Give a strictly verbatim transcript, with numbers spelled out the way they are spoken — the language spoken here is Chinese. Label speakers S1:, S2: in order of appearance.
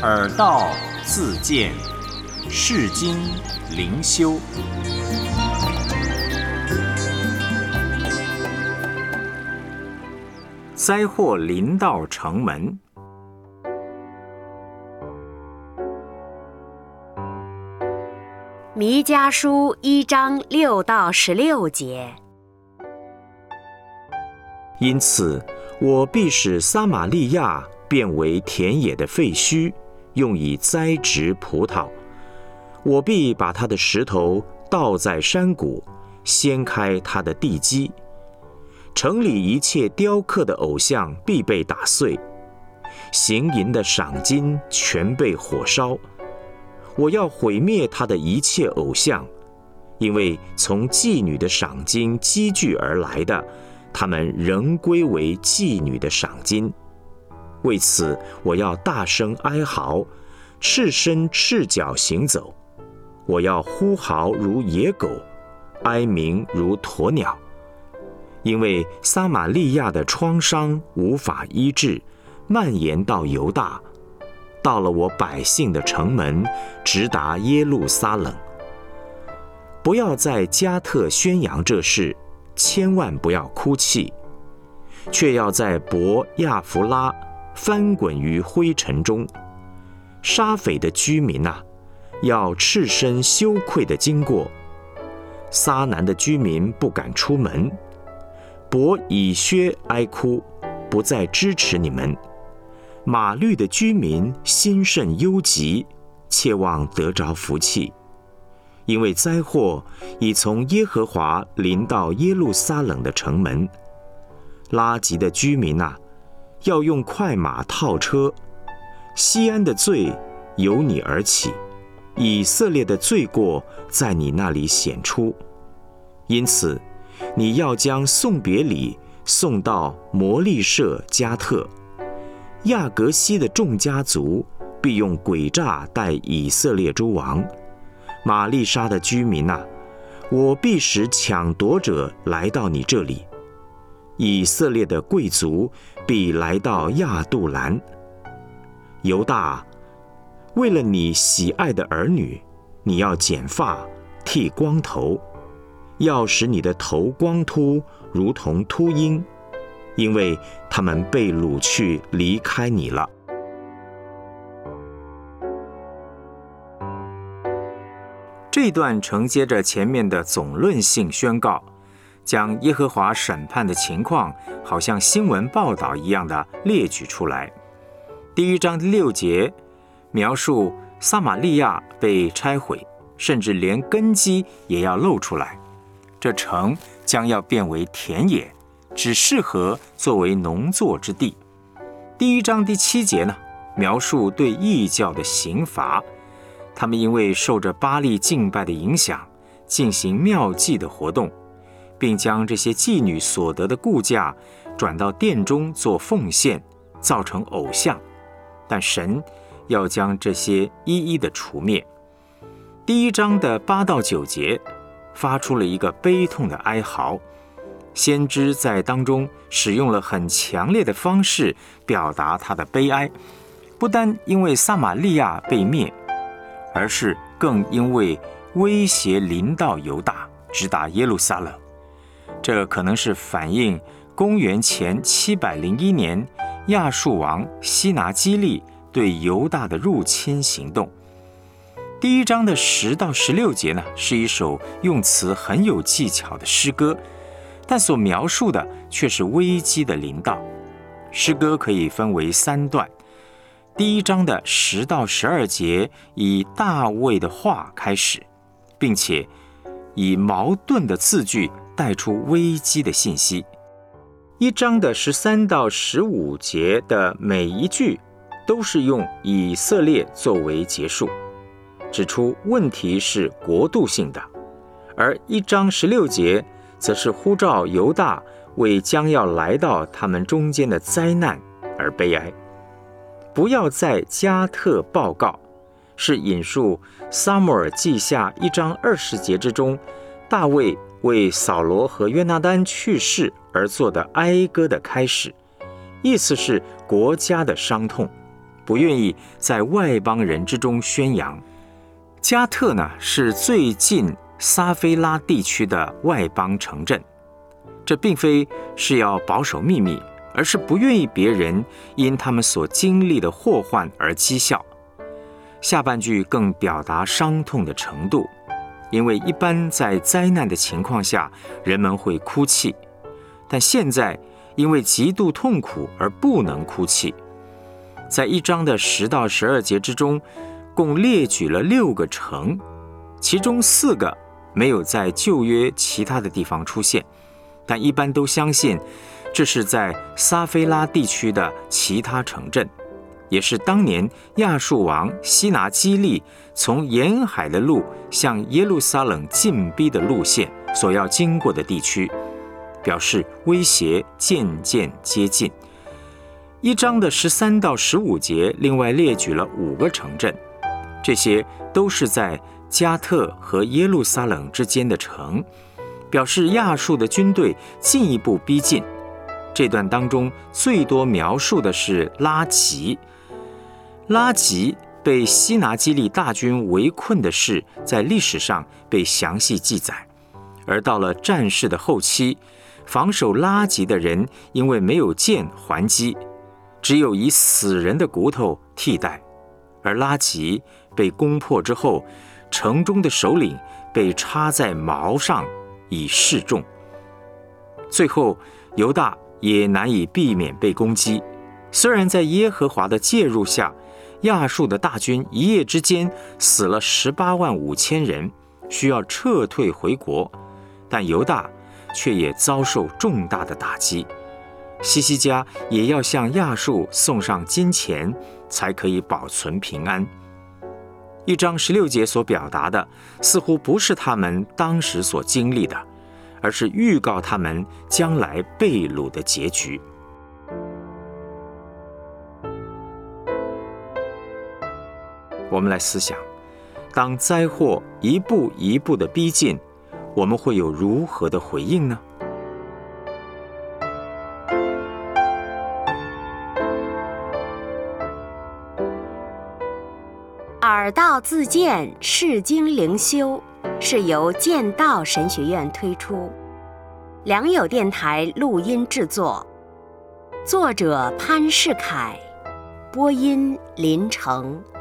S1: 耳道自见，世经灵修。灾祸临到城门。
S2: 弥迦书一章六到十六节。
S3: 因此，我必使撒玛利亚变为田野的废墟，用以栽植葡萄。我必把它的石头倒在山谷，掀开它的地基。城里一切雕刻的偶像必被打碎，行淫的赏金全被火烧。我要毁灭他的一切偶像，因为从妓女的赏金积聚而来的，他们仍归为妓女的赏金。为此，我要大声哀嚎，赤身赤脚行走。我要呼嚎如野狗，哀鸣如鸵鸟。因为撒玛利亚的创伤无法医治，蔓延到犹大，到了我百姓的城门，直达耶路撒冷。不要在加特宣扬这事，千万不要哭泣，却要在伯亚弗拉翻滚于灰尘中。沙斐的居民啊，要赤身羞愧地经过。撒南的居民不敢出门。伯以薛哀哭，不再支持你们。马律的居民心甚忧急，切望得着福气，因为灾祸已从耶和华临到耶路撒冷的城门。拉吉的居民啊，要用快马套车。西安的罪由你而起，以色列的罪过在你那里显出。因此，你要将送别礼送到摩利舍加特。亚革西的众家族必用诡诈待以色列诸王。玛丽莎的居民啊，我必使抢夺者来到你这里。以色列的贵族必来到亚杜兰。犹大，为了你喜爱的儿女，你要剪发，剃光头，要使你的头光秃，如同秃鹰，因为他们被掳去离开你了。
S1: 这段承接着前面的总论性宣告，将耶和华审判的情况好像新闻报道一样的列举出来。第一章第六节描述撒玛利亚被拆毁，甚至连根基也要露出来。这城将要变为田野，只适合作为农作之地。第一章第七节呢，描述对异教的刑罚。他们因为受着巴力敬拜的影响，进行庙祭的活动，并将这些妓女所得的雇价转到殿中做奉献，造成偶像。但神要将这些一一的除灭。第一章的八到九节发出了一个悲痛的哀嚎，先知在当中使用了很强烈的方式表达他的悲哀，不单因为撒玛利亚被灭，而是更因为威胁临到犹大，直达耶路撒冷。这可能是反映公元前七百零一年亚述王西拿基利对犹大的入侵行动。第一章的十到十六节呢，是一首用词很有技巧的诗歌，但所描述的却是危机的临到。诗歌可以分为三段。第一章的十到十二节以大卫的话开始，并且以矛盾的字句带出危机的信息。一章的十三到十五节的每一句都是用以色列作为结束，指出问题是国度性的，而一章十六节则是呼召犹大为将要来到他们中间的灾难而悲哀。不要在加特报告，是引述撒母耳记下一章二十节之中，大卫为扫罗和约拿单去世而做的哀歌的开始，意思是国家的伤痛。 不愿意在外邦人之中宣扬。加特呢，是最近撒非拉地区的外邦城镇，这并非是要保守秘密，而是不愿意别人因他们所经历的祸患而讥笑。下半句更表达伤痛的程度，因为一般在灾难的情况下，人们会哭泣，但现在因为极度痛苦而不能哭泣。在一章的十到十二节之中，共列举了六个城，其中四个没有在旧约其他的地方出现，但一般都相信这是在撒非拉地区的其他城镇，也是当年亚述王西拿基立从沿海的路向耶路撒冷进逼的路线所要经过的地区，表示威胁渐渐接近。一章的十三到十五节另外列举了五个城镇，这些都是在加特和耶路撒冷之间的城，表示亚述的军队进一步逼近。这段当中最多描述的是拉吉。拉吉被西拿基立大军围困的事，在历史上被详细记载。而到了战事的后期，防守拉吉的人因为没有剑还击，只有以死人的骨头替代。而拉吉被攻破之后，城中的首领被插在矛上以示众。最后犹大也难以避免被攻击。虽然在耶和华的介入下，亚述的大军一夜之间死了十八万五千人，需要撤退回国，但犹大却也遭受重大的打击。西西家也要向亚述送上金钱，才可以保存平安。一章十六节所表达的，似乎不是他们当时所经历的，而是预告他们将来被掳的结局。我们来思想，当灾祸一步一步的逼近，我们会有如何的回应呢？
S2: 耳道自荐释经灵修是由剑道神学院推出，良友电台录音制作，作者潘世凯，播音林成。